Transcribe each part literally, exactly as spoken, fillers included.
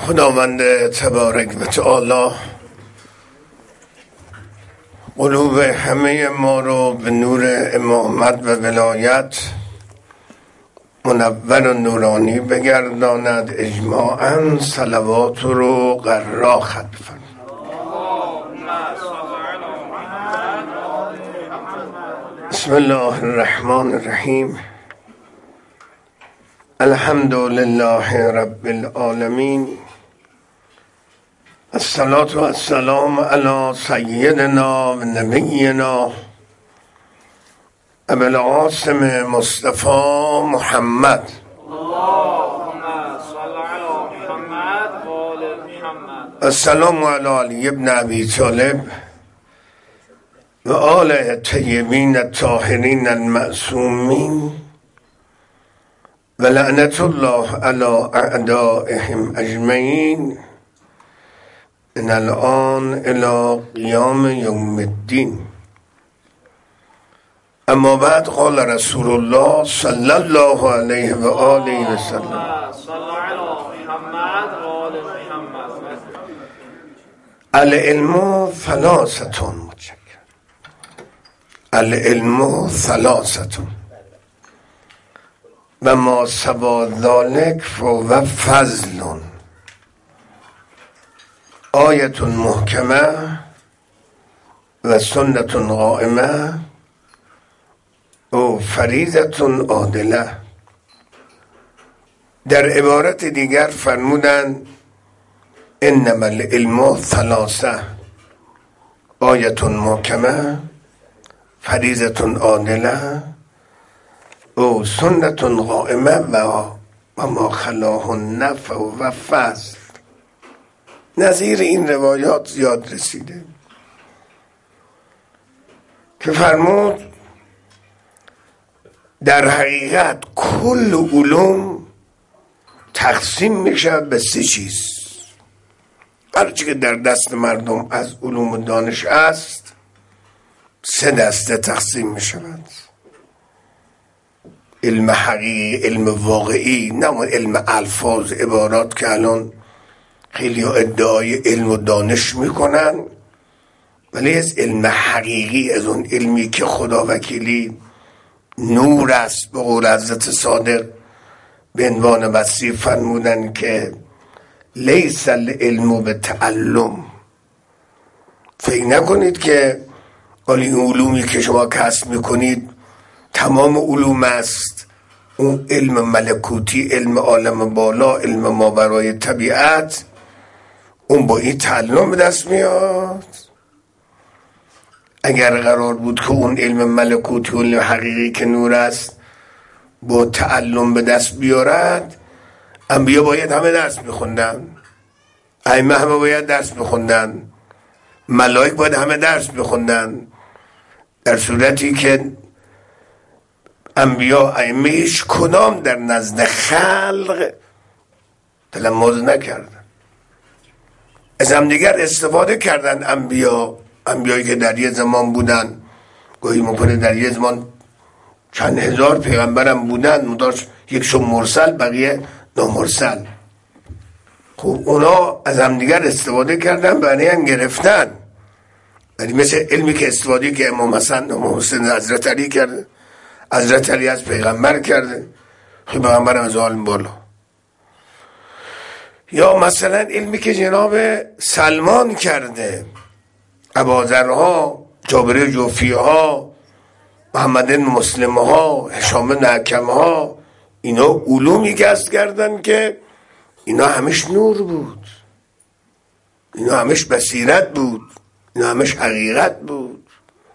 خداوند تبارک و تعالی قلوب همه ما رو به نور امامت و ولایت منور و نورانی بگرداند. اجماعاً صلوات رو قرا ختم فرماید. بسم الله الرحمن الرحیم. الحمد لله رب العالمین. الصلاة و السلام علی سیدنا و نبینا ابو القاسم مصطفی محمد. اللهم صل علی محمد و آل محمد. السلام علی علی ابن ابی طالب و آل طیبین الطاهرین المعصومین و لعنت الله علی اعدائهم اجمعین من الان الی قیام یوم الدین. اما بعد قال رسول الله صلی الله علیه و آله و سلم العلم ثلاثة العلم ثلاثة و ما سوى ذلك فهو فضل. آیت محکمه و سنت قائمه و فریضت عادله. در عبارت دیگر فرمودند انما العلم ثلاثه، آیت محکمه، فریضت عادله و سنت قائمه و ما خلاهن فهو فضل. نظیر این روایات زیاد رسیده که فرمود در حقیقت کل علوم تقسیم میشه به سه چیز. هرچی که در دست مردم از علوم و دانش است سه دسته تقسیم میشود: علم حقیقی، علم واقعی، نه علم الفاظ عبارات که الان خیلی ادعای علم و دانش میکنن، ولی از علم حقیقی، از اون علمی که خدا وکیلی نور است. به قول حضرت صادق به عنوان وصیف فرمودن که لیس العلم به تعلم. فکر نکنید که این علومی که شما کسب میکنید تمام علوم است. اون علم ملکوتی، علم عالم بالا، علم ماورای طبیعت، اون با این تعلم به دست میاد. اگر قرار بود که اون علم ملکوتی و علم حقیقی که نور است با تعلم به دست بیارد، انبیا باید همه درس میخوندن، ائمه همه باید درس میخوندن، ملائک باید همه درس میخوندن، در صورتی که انبیا ائمه هیچ کدام در نزد خلق تلمذ نکردن، از هم دیگر استفاده کردن. انبیا انبیایی که در یه زمان بودن، گاهی ممکنه در یه زمان چند هزار پیغمبرم بودن، مدارش یکشون مرسل بقیه نامرسل. خب اونا از هم دیگر استفاده کردن، برای هم گرفتن. ولی مثل علمی که استفاده که امام حسن امام حسین حضرت علی کرده، حضرت علی از پیغمبر کرده، خب پیغمبر هم از عالم بالا. یا مثلا علمی که جناب سلمان کرده، ابوذرها، جابر جوفی ها، محمد مسلم ها، هشام حکم ها، اینا علومی کسب کردن که اینا همش نور بود، اینا همش بصیرت بود، اینا همش حقیقت بود.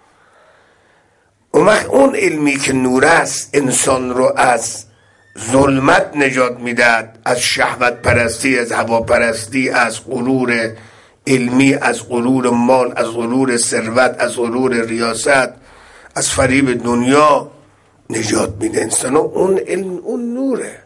اون علمی که نور است انسان رو از ظلمت نجات میداد، از شهوت پرستی، از هوا پرستی، از غرور علمی، از غرور مال، از غرور ثروت، از غرور ریاست، از فریب دنیا نجات میده انسان. اون علم، اون نوره.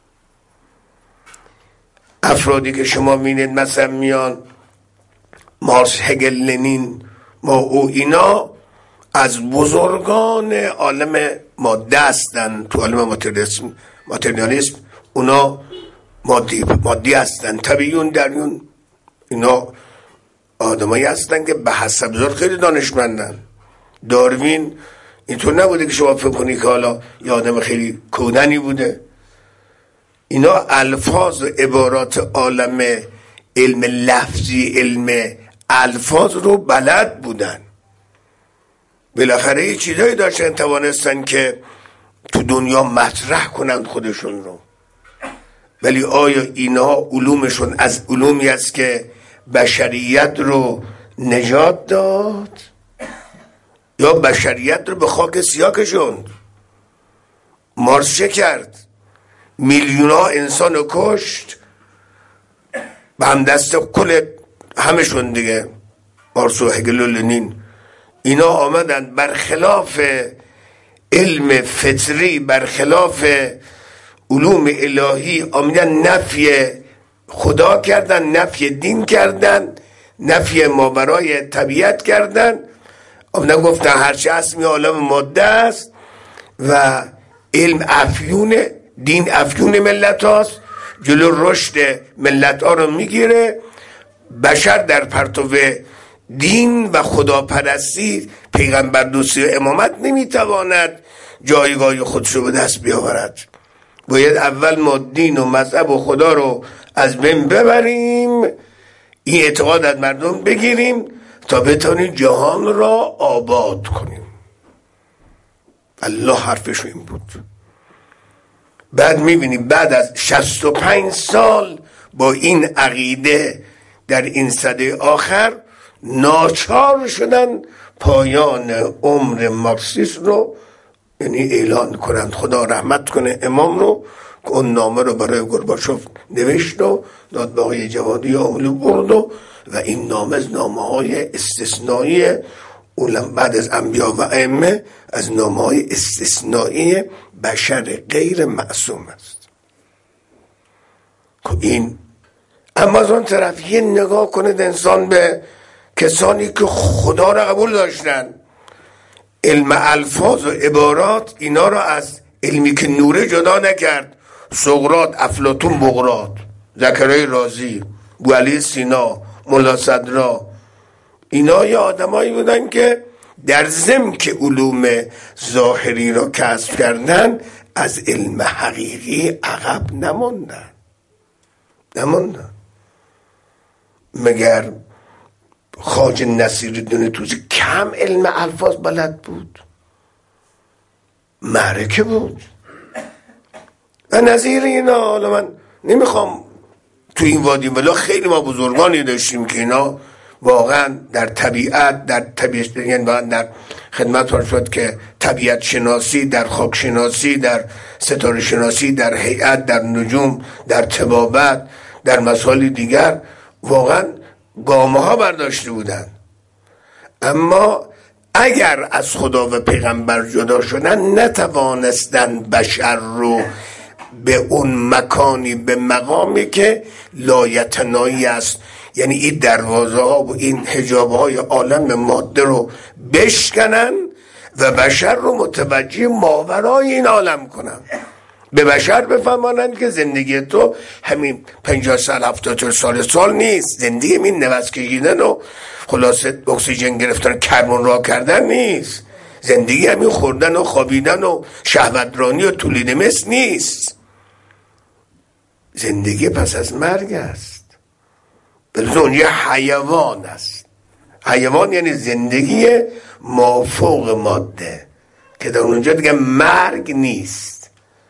افرادی که شما بینید مثلا میان مارکس، هگل، لنین، ما او اینا از بزرگان عالم ماده هستن. تو عالم ماتریالیسم ماتریالیسم اونا مادی مادی هستن. طبیعیون دریون اینا آدمایی هستن که به حسب ذات خیلی دانشمندن. داروین اینطور نبوده که شما فکر کنی که حالا یه آدم خیلی کودنی بوده. اینا الفاظ و عبارات عالم علم لفظی، علم الفاظ رو بلد بودن. بالاخره یه چیزایی داشتن توانستن که تو دنیا مطرح کنن خودشون رو. ولی آیا اینا علومشون از علومی است که بشریت رو نجات داد یا بشریت رو به خاک سیاه کشوند؟ مارس چه کرد؟ میلیون ها انسان رو کشت به هم دست کل همشون دیگه. مارس و هگل و لنین اینا آمدن برخلاف علم فطری، برخلاف علوم الهی آمدن نفی خدا کردن، نفی دین کردن، نفی ماورای طبیعت کردن. آمدن گفتن هرچی هست می عالم ماده است و علم افیون، دین افیون ملت هاست، جلو رشد ملت ها رو میگیره. بشر در پرتو دین و خداپرستی، پیغمبر دوستی و امامت نمیتواند جایگاه خودش رو به دست بیاورد. باید اول ما دین و مذهب و خدا رو از بین ببریم، این اعتقاد از مردم بگیریم تا بتونیم جهان را آباد کنیم. الله حرفش این بود. بعد میبینیم بعد از شصت و پنج سال با این عقیده در این سده آخر ناچار شدن پایان عمر مارکسیسم رو یعنی اعلان کنند. خدا رحمت کنه امام رو که اون نامه رو برای گورباچوف نوشت و داد به آقای جوادی آملو برد و و این نامه از نامه های استثنایی اولم بعد از انبیا و ائمه از نامه های استثنایی بشر غیر معصوم است. که این اما از اون طرف یه نگاه کنید انسان به کسانی که خدا را قبول داشتن، علم الفاظ و عبارات اینا را از علمی که نوره جدا نکرد. سقراط، افلاطون، بقراط، زکریا رازی، بوعلی سینا، ملا صدرا، اینا یه آدمایی بودن که در ضمن که علوم ظاهری را کسب کردن از علم حقیقی عقب نموندن نموندن مگر خواجه نصیرالدین طوسی کم علم الفاظ بلد بود؟ معرکه بود و نظیر اینا. حالا من نمیخوام تو این وادی ولی خیلی ما بزرگانی داشتیم که اینا واقعا در طبیعت در طبیعت یعنی در خدمت شد که طبیعت شناسی، در خاک شناسی، در ستاره شناسی، در هیئت، در نجوم، در طبابت، در مسائل دیگر واقعا گامه ها برداشته بودن. اما اگر از خدا و پیغمبر جدا شدن نتوانستن بشر رو به اون مکانی، به مقامی که لایتنایی است، یعنی این دروازه ها و این حجاب های عالم ماده رو بشکنن و بشر رو متوجه ماورای این عالم کنن. به بشر بفهمانند که زندگی تو همین پنجاه سال هفتاد سال سال نیست. زندگی این نفس کشیدن و خلاصه اکسیژن گرفتن کربن را کردن نیست. زندگی همین خوردن و خوابیدن و شهوترانی و تولید مثل نیست. زندگی پس از مرگ است. بلکه یه حیوان است. حیوان یعنی زندگی مافوق ماده که در اونجا دیگه مرگ نیست.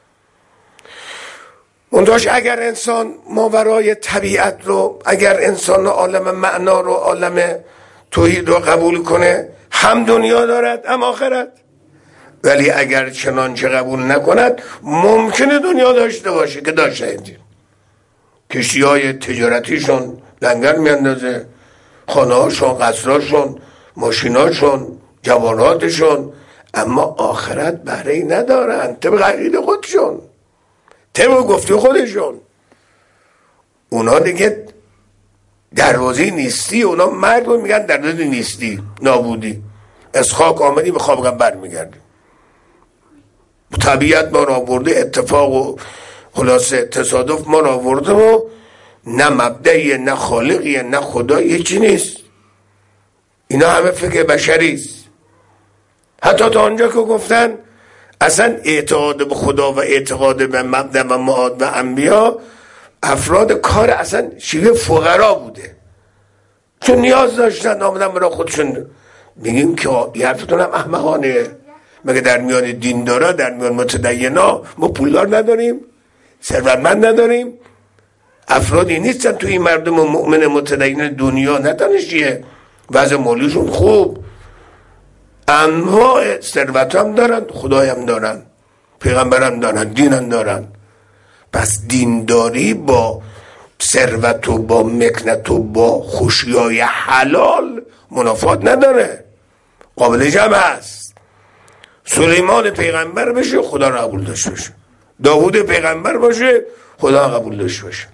اونجاش اگر انسان ماورای طبیعت رو، اگر انسان عالم معنا رو، عالم توحید رو قبول کنه، هم دنیا دارد هم آخرت. ولی اگر چنانچه قبول نکند ممکنه دنیا داشته باشه که داشته اینجا کشتی های تجارتیشون لنگر میاندازه، خانه هاشون، قصرهاشون، ماشیناشون، جواناتشون، اما آخرت بهره ای ندارن طبق عقیده خودشون، طبق گفته خودشون. اونا دیگه دروازه نیستی، اونا مرگ رو میگن دروازه نیستی، نابودی. از خاک آمدی به خواب بر میگردی. طبیعت ما را برده، اتفاق و خلاصه تصادف ما را آورده و نه مبدعیه نه خالقیه نه خداییه، چی نیست. اینا همه فکر بشری است. حتی تا آنجا که گفتن اصلا اعتقاد به خدا و اعتقاد به مبدأ و معاد و انبیا افراد کار اصلا شیوه فقرا بوده، چون نیاز داشتن آمدن برای خودشون. بگیم که این حرفتون هم احمقانه. مگه در میان دیندارا، در میان متدینا ما پولدار نداریم؟ ثروتمند نداریم؟ افرادی نیستن تو این مردم مؤمن متدین دنیا ندانشیه وضع مالیشون خوب، انواع ثروت هم دارن، خدای هم دارن، پیغمبر هم دارن، دین هم دارن. پس دینداری با ثروت و با مکنت و با خوشیای حلال منافات نداره، قابل جمع است. سلیمان پیغمبر بشه خدا را قبول داشته باشه، داوود پیغمبر باشه خدا را قبول داشته باشه.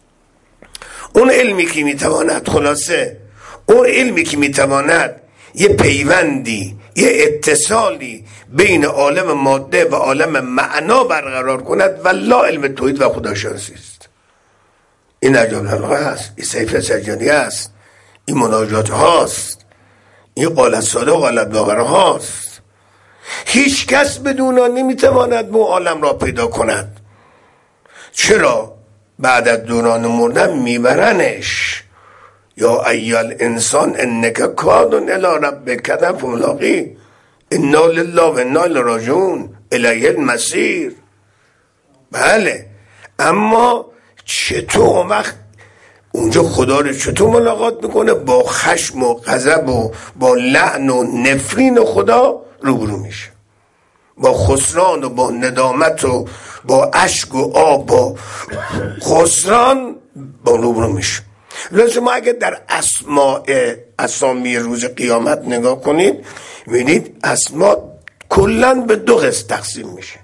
اون علمی که میتواند، خلاصه اون علمی که میتواند یه پیوندی، یه اتصالی بین عالم ماده و عالم معنا برقرار کند، والله علم توحید و خداشناسی است. این نجم الحلقه هست، این سیف سجادی هست، این مناجات هاست، این قال الصادق و قال الباقر هاست. هیچ کس بدون آن نمیتواند به عالم را پیدا کند. چرا؟ بعد از دوران مردن میبرنش. یا ایال انسان انک کادن الی ربک فملاقی انا لله و انا الیه راجعون الیه المصیر. بله، اما چطور وقت اونجا خدا رو چطور ملاقات میکنه؟ با خشم و غضب و با لعن و نفرین خدا روبرو میشه، با خسران و با ندامت و با اشک و آب و خسران با روبرو میشه. لذا ما اگه در اسماء اسامی روز قیامت نگاه کنید میبینید اسما کلن به دو قسم تقسیم میشه.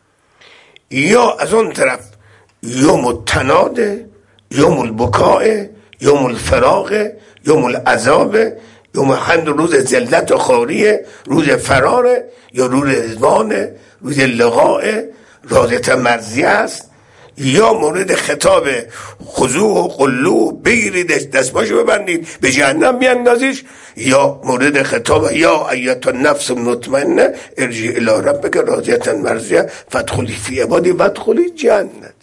یا از اون طرف یوم التناد، یوم البکاء، یوم الفراق، یوم العذاب، یوم حمد، روز ذلت و خاریه، روز فراره، یا روز رضوانه، روز لقاء، رازت مرضیه است. یا مورد خطاب خضوع و قلو بگیرید دستباشو ببندید به جهنم بیندازیش، یا مورد خطاب یا ایت النفس مطمئنه ارجعی الی ربک راضیة مرضیه فادخلی فی عبادی وادخلی جنت.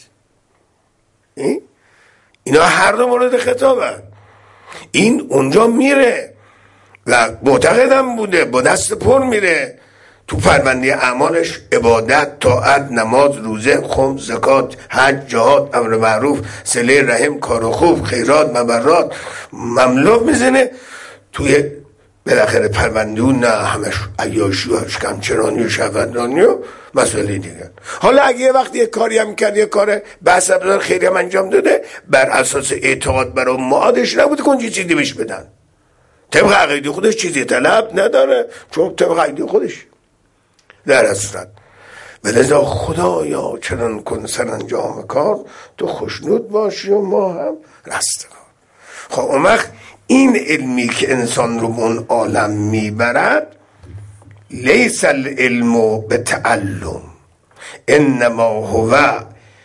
اینا هر دو مورد خطاب هست. این اونجا میره و معتقدم بوده با دست پر میره تو پرونده اعمالش، عبادت، طاعت، نماز، روزه، خمس، زکات، حج، جهاد، امر معروف، صله رحم، کار خوب، خیرات، مبرات مملو میزنه توی بالاخره پرونده اون. نه همش عیاشی و شکنچرانی و شهوترانی و مسئله دیگه. حالا اگه یه وقتی یه کاری هم کرد، یه کار بحث ابزار خیلی هم انجام داده، بر اساس اعتقاد برای معادش نبوده که اونجا چیزی بهش بدن، طبق عقیده خودش چیزی طلب نداره، چون طبق عقیده خودش در اصورت. ولذا خدایا چنان کن سرانجام کار تو خوشنود باشی و ما هم رستگار. خب اون وقت این علمی که انسان رو به اون عالم میبرد لیس العلم به تعلم انما هو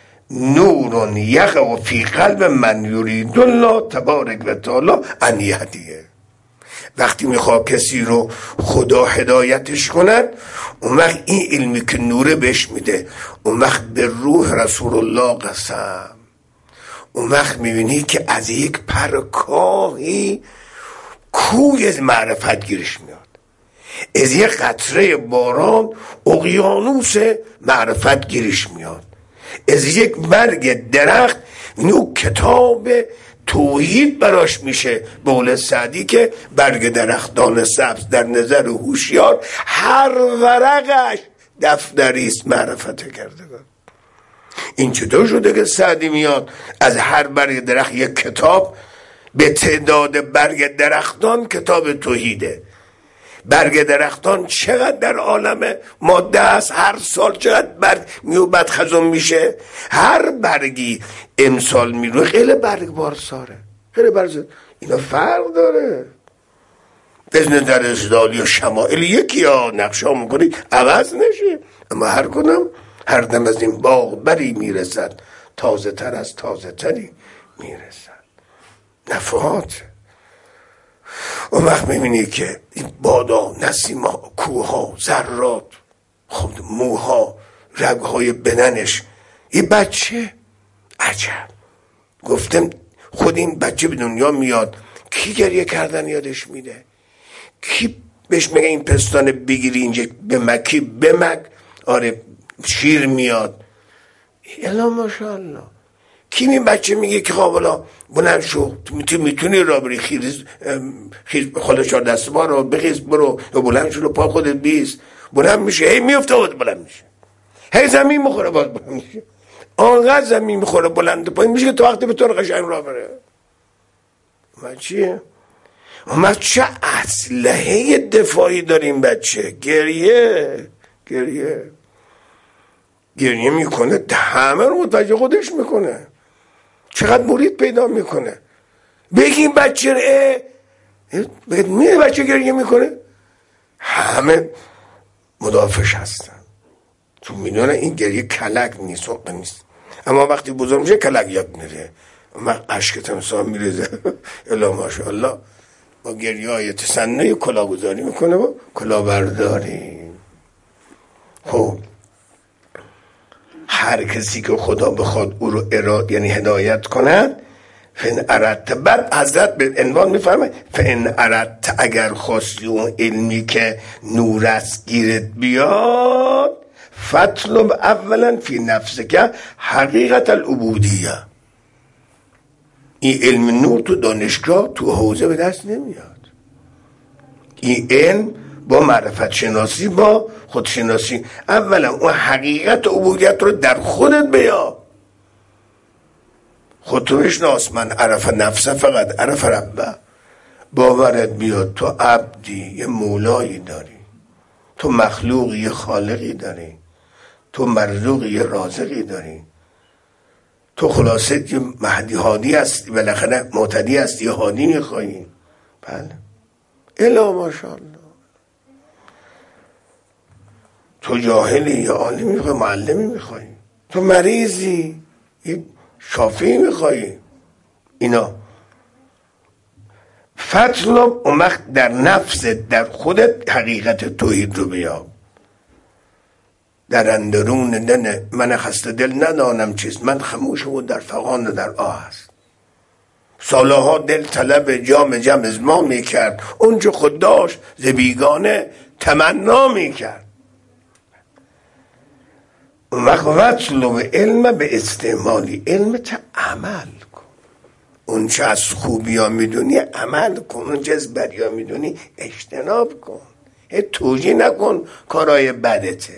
نور یقع فی قلب من یرید الله تبارک و تعالی ان یهدیه. وقتی میخواد کسی رو خدا هدایتش کند، اون وقت این علمی که نوره بهش میده، اون وقت به روح رسول الله قسم، اون وقت میبینی که از یک پرکاهی کوی معرفت گیرش میاد، از یک قطره باران اقیانوس معرفت گیرش میاد، از یک برگ درخت اینو کتاب توحید براش میشه. به قول سعدی که برگ درختان سبز در نظر هوشیار هر ورقش دفتری است معرفت کردگان. این چطور شده که سعدی میاد از هر برگ درخت یک کتاب، به تعداد برگ درختان کتاب توحیده. برگ درختان چقدر در عالم ماده است، هر سال چقدر برگ میوبد خزم میشه، هر برگی امسال میروه خیلی برگ بارساره، خیلی برگ، اینا فرق داره. بزن در ازدالی و شمائل یکی ها نقشه ها میکنی عوض نشه، اما هر کنم هر دم از این باغ بری میرسد، تازه تر از تازه تری میرسد. نفحات. اون وقت میبینی که این بادا، نسیما، کوها، ذرات، خب موها، رگهای بدنش، یه بچه عجب. گفتم خود این بچه به دنیا میاد، کی گریه کردن یادش میده؟ کی بهش میگه این پستان بگیری اینجا بمکی بمک؟ آره شیر میاد. الا ماشاءالله. کی این بچه میگه که خواهلا بلند شو، تو میتونی را بری، خیز خیز خودش چهار دست با رو بخیز برو، یا بلند شو پا خودت بیست، بلند میشه، هی میفته بود بلند میشه، هی زمین میخوره باز بلند میشه، آنقدر زمین میخوره بلند پایین میشه که تو وقتی به طور قشنگ را بره. ما چیه؟ ما چه اسلحه دفاعی داریم بچه؟ گریه. گریه گریه میکنه، همه رو متوجه خودش میکنه، چقدر مرید پیدا میکنه. بگیم بچه ره بگید میره بچه گریه میکنه، همه مدافعش هستن، چون میدونه این گریه کلک نیست، نیست. اما وقتی بزرگ میشه کلک یاد میره، من عشق تمساه میریزه. الا ماشاءالله با گریه های تسنه کلا گذاری میکنه و کلا برداری. خب هر کسی که خدا بخواد او رو اراد یعنی هدایت کند، فین اردت، بعد حضرت به عنوان میفرمه فین اردت، اگر خواستی اون علمی که نور است گیرت بیاد، فطلب اولا فی نفسک حقیقت العبودیه. این علم نور تو دانشگاه تو حوزه به دست نمیاد. این علم با معرفت شناسی، با خودشناسی، اولا اون حقیقت عبودیت رو در خودت بیا. خودتو بشناس. من عرف نفسه فقط عرف ربه. باورت بیاد تو عبدی، یه مولایی داری، تو مخلوقی، یه خالقی داری، تو مرزوقی، یه رازقی داری، تو خلاصه یه مهدی هادی هستی، بالاخره معتدی هستی، یه هادی میخوایی. بله الا ماشاءالله. تو جاهلی، یه عالمی میخوای، معلمی میخوای، تو مریضی، یه شافی میخوای. اینا فطلب اون وقت در نفست، در خودت حقیقت توحید رو بیاب. در اندرون دل من خسته دل ندانم چیست، من خموش و در فغان در آه است. سالها دل طلب جام جم از ما میکرد، اونچه خود داشت ز بیگانه تمنا میکرد. اون وقت وطلب علم به استعمالی، علم تا عمل کن. اون چه از خوبی ها میدونی عمل کن، اون چه از بدی ها میدونی اجتناب کن. توجیه نکن کارهای بدته.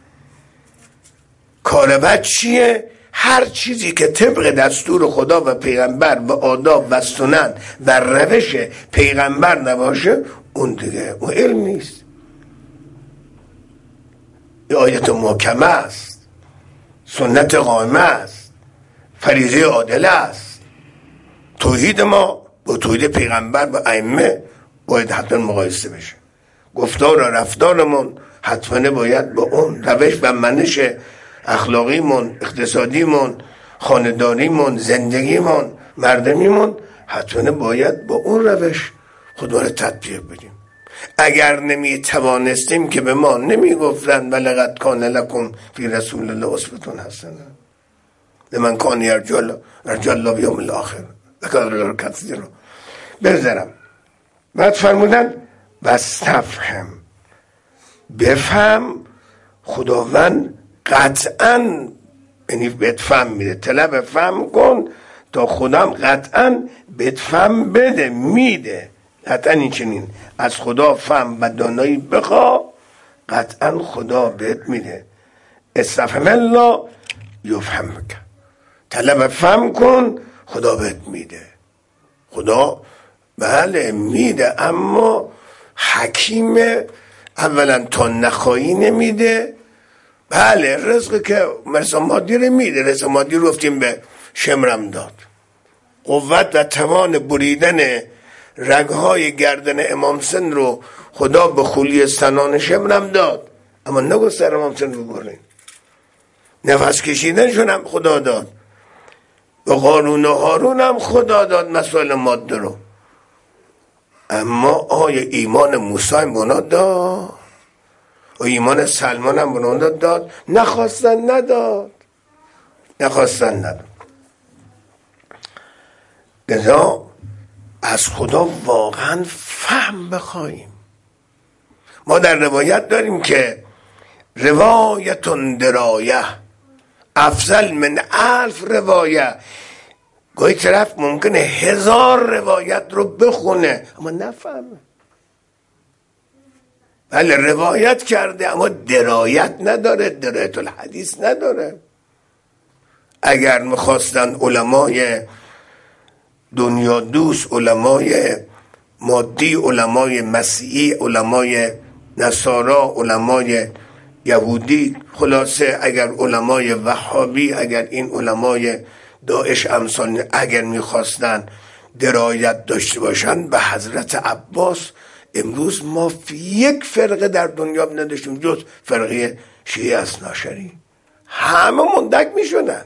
کار بد چیه؟ هر چیزی که طبق دستور خدا و پیغمبر و آداب و سنن و روش پیغمبر نباشه، اون دیگه اون علم نیست. یه آیت محکمه است، سنت قائمه است، فریضه عادله است. توحید ما با توحید پیغمبر و ائمه باید حتما مقایسه بشه. گفتار و رفتارمون حتما باید با اون روش و منش اخلاقیمون، اقتصادیمون، خانداریمون، زندگیمون، مردمیمون حتما باید با اون روش خدا رو تطبیق بدیم. اگر نمی توانستیم که به ما نمی گفتن ولقد کان لکم فی رسول الله اسوة حسنه لمن کان یرجو الله بیوم الاخر ذکر الله کثیرا بذارم. بعد فرمودن واستفهم، بفهم. خداوند قطعا یعنی بهت فهم میده، طلب فهم کن تا خودم قطعا بهت فهم بده، میده. قطعا این چنین از خدا فهم و دانایی بخوا، قطعا خدا بهت میده. استفهم الله یفهمک، طلب فهم کن خدا بهت میده. خدا بله میده، اما حکیم. اولا تا نخواهی نمیده. بله رزق که مرسا مادی رو میده، رزق مادی رو گفتیم به شمرم داد. قوت و توان بریدن رگهای گردن امام حسین رو خدا به خولی سنان شمرم داد، اما نگو سر امام حسین رو برین. نفس کشیدنشون هم خدا داد، به قارون و هارون هم خدا داد مسائل ماده رو. اما آیا ایمان موسی هم بنا داد و ایمان سلمان هم بنا داد؟ نخواستن نداد، نخواستن نداد. لذا از خدا واقعا فهم بخواهیم. ما در روایت داریم که روایتون درایه افضل من الف روایه. گاهی طرف ممکنه هزار روایت رو بخونه اما نفهمه. بله روایت کرده اما درایت نداره، درایت الحدیث نداره. اگر میخواستن علمای دنیا دوست، علمای مادی، علمای مسیحی، علمای نصارا، علمای یهودی، خلاصه اگر علمای وهابی، اگر این علمای داعش امثال اگر میخواستن درایت داشته باشن به حضرت عباس، امروز ما فی یک فرقه در دنیا نداشتیم جز فرقه شیعه اثناعشری، همه مندک میشدن.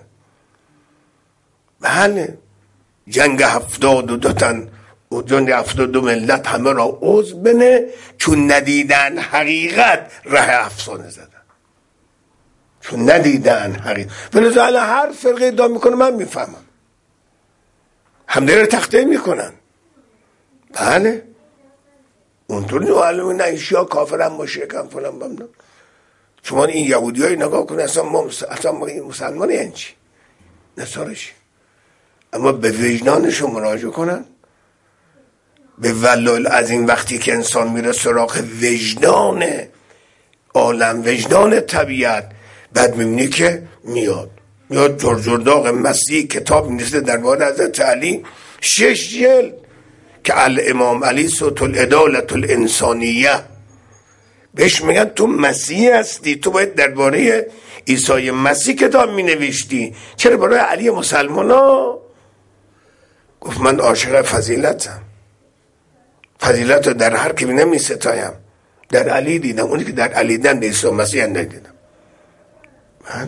بله جنگ هفتاد و دو تن و جنگ هفتاد و دو ملت همه را عضو بنه، چون ندیدن حقیقت ره افسانه زدن، چون ندیدن حقیقت. ولی هر فرقه ادعا میکنه من میفهمم، همدیگه رو تخته میکنن. بله اونطور معلومه نه ایشیا کافرم مشرکم فلان بمنا. شما این یهودی های نگاه کنه اصلا ما اصلا ما این مسلمان یعنی چی؟ نصارشی. اما به وجدانشون مراجعه کنن. به ولل از این وقتی که انسان میره سراغ وجدان عالم، وجدان طبیعت، بعد میبینی که میاد میاد جرجرداغ مسیح کتاب می‌نویسه درباره حضرت علی، شش جلد که الامام علی صوت العدالة الانسانیه، بهش میگن تو مسیح هستی، تو باید درباره عیسی مسیح کتاب مینوشتی، چرا برای علی مسلمانا؟ گفت من عاشق فضیلتم، فضیلت رو در هر کی بینم میستایم، در علی دیدم، اونی که در علی دیدم عیسی مسیح ندیدم. من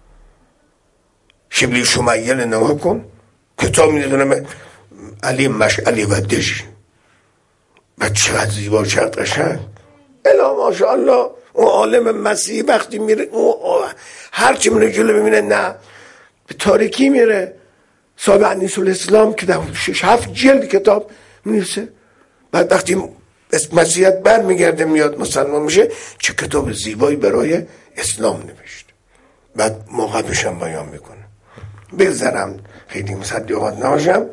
شبلی شمیل نگاه کن کتاب میدونم علی مشعلی و دژی، و چقدر زیبا چقدر قشنگ. الا ماشاءالله اون عالم مسیحی وقتی میره اون هرچی میره جلو ببینه نه به تاریکی میره. صاحب انیس الاسلام که در شش هفت جلد کتاب می‌نویسه، بعد وقتی مسیحیت بر میگرده میاد مسلمان میشه، چه کتاب زیبایی برای اسلام نوشت. بعد موقعش هم بیان میکنه. بگذارم خیلی مصدقات نباشم.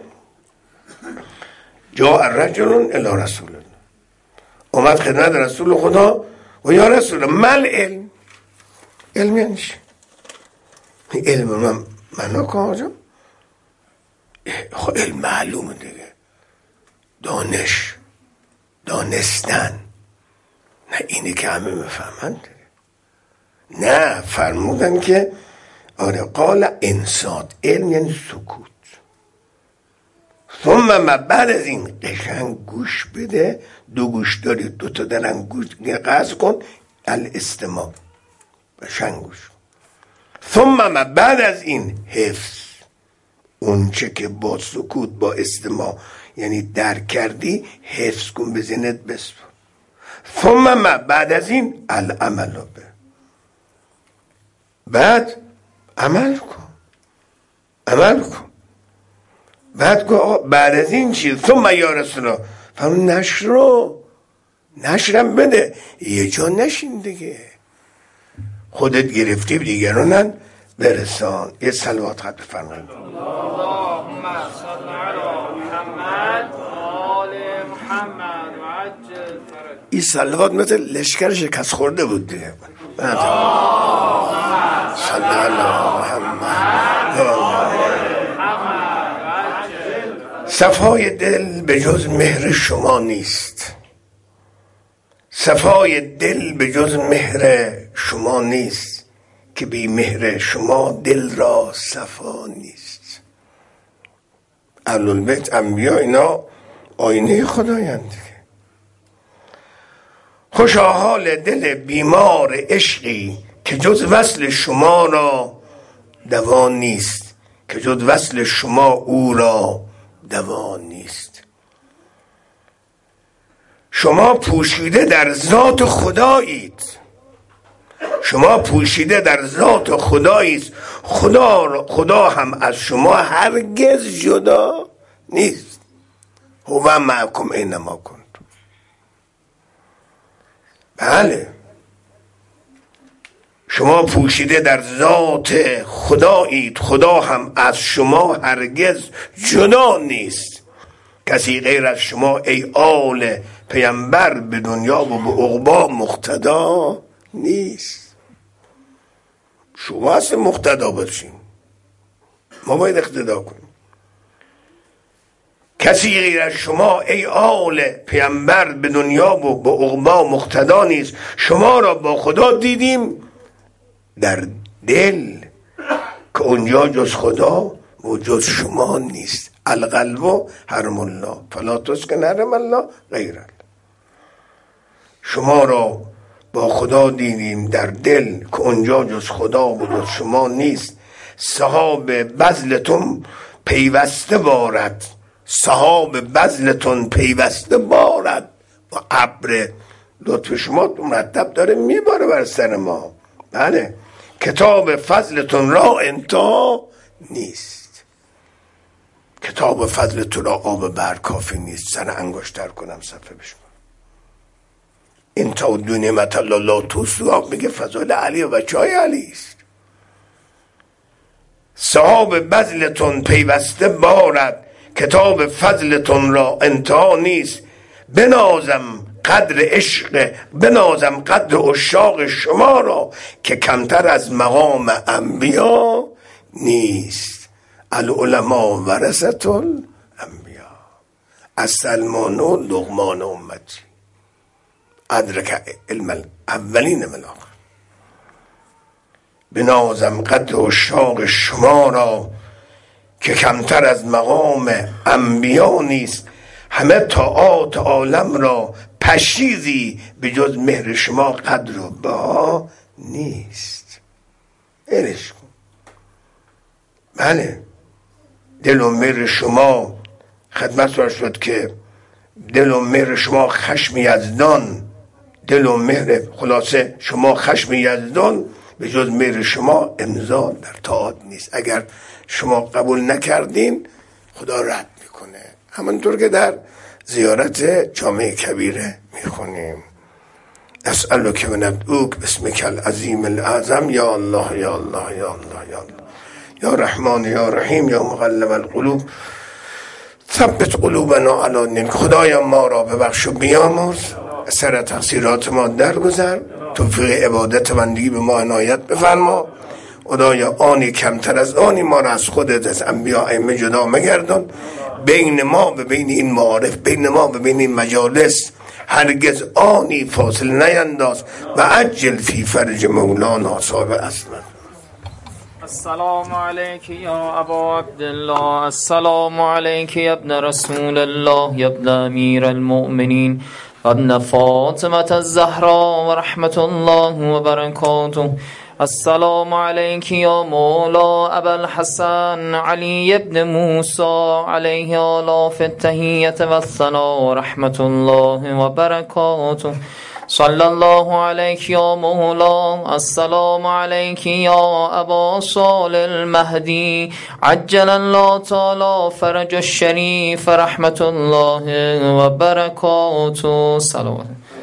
جاء الرجل الی رسول الله، اومد خدمت رسول خدا و یا رسول الله مل علم. علم یعنی چی؟ علم من منو کجا؟ خب علم معلومه دیگه، دانش، دانستن، نه اینی که همه میفهمند دیگه. نه فرمودن که آره قال انصات، علم یعنی سکوت. ثم ما بعد از این قشنگ گوش بده، دو گوش داری دو تا درن گوش قصد کن، الاستماع، قشنگ گوش. ثم ما بعد از این حفظ، اون چه که با سکوت با استماع یعنی درک کردی حفظ کن، به ذهنت بسپر. ثم ما بعد از این العمل به، بعد عمل کن، عمل کن. بعد بعد از این چیز ثم یا رسول الله فرمون نشر رو نشرم بده، یه جا نشین دیگه، خودت گرفتی دیگرانن برسان. یه صلوات خط بفرمایید. اللهم صل علی محمد و آل محمد و عجل فرج. این صلوات مثل لشکر شکست خورده بود دیگه. اللهم صل علی محمد. صفای دل به جز مهر شما نیست، صفای دل به جز مهر شما نیست، که بی مهر شما دل را صفا نیست. اهل البیت انبیا اینا آینه خدایند. خوشا حال دل بیمار عشقی که جز وصل شما را دوا نیست، که جز وصل شما او را دوا نیست. شما پوشیده در ذات خدایید، شما پوشیده در ذات خدایید. خدا خدا هم از شما هرگز جدا نیست. هو معکم اینما کنتم. بله، شما پوشیده در ذات خدایید، خدا هم از شما هرگز جدا نیست. کسی غیر از شما ای آل پیامبر به دنیا و به عقبی مقتدا نیست. شما اصلا مقتدا باشین، ما باید اقتدا کنیم. کسی غیر از شما ای آل پیامبر به دنیا و به عقبی مقتدا نیست. شما را با خدا دیدیم در دل، که اونجا جز خدا و جز شما نیست. القلب حرم الله فلا تسکن حرم الله غیر الله. شما را با خدا دیدیم در دل، که اونجا جز خدا و جز شما نیست. سحاب بذلتون پیوسته بارد، سحاب بذلتون پیوسته بارد و ابر لطف شما مرتب داره میباره بر سر ما. بله، کتاب فضلتون را انتها نیست. کتاب فضلتون را آب بر کافی نیست. سر انگشتر کنم صفحه بشم. این تا دو نعمت الله لا توسوا میگه فضل علی و بچه های علی است. صحاب بذلتون پیوسته بارد، کتاب فضلتون را انتها نیست. بنازم قدر عشق، بنازم قدر عشاق شما را، که کمتر از مقام انبیا نیست. العلماء ورثة الانبیا، از سلمان و لقمان امتی ادرک علم الاولین من آخر. بنازم قدر عشاق شما را، که کمتر از مقام انبیا نیست. همه طاعات عالم را پشیزی، به جز مهر شما قدر و بها نیست. ایرش کن. بله، دل و مهر شما خدمت را شد که دل و مهر شما خشم یزدان، دل و مهر خلاصه شما خشم یزدان، به جز مهر شما امضا در طاعات نیست. اگر شما قبول نکردین خدا رد میکنه. همانطور که در زیارت جامع کبیره میخونیم نسألک و ندعوک باسمک العظیم الاعظم یا الله یا الله یا الله یا الله یا رحمان یا رحیم یا مقلب القلوب ثبت قلوبنا علی دینک. خدایا ما را ببخش و بیامرز، سر تقصیرات ما درگذر، توفیق عبادت بندگی به ما عنایت بفرما. خدایا آنی کمتر از آنی ما را از خودت از انبیا ائمه جدا مگردان. بین ما و بین این معارف، بین ما و بین این مجالس هرگز آنی فاصل نینداز. و عجل فی فرج مولانا صاحب اسمت. السلام علیک یا ابا عبدالله، السلام علیک یا ابن رسول الله، یا ابن امیر المؤمنین، ابن فاطمة الزهراء و رحمت الله و برکاته. السلام علیک یا مولا ابا الحسن علی ابن موسی علیه آلاف التحیت و الثنا و رحمت الله و برکاته. صلی الله علیک یا مولا. السلام علیک یا ابا صالح المهدی عجل الله تعالی فرج الشریف رحمت الله و برکاته. صلوات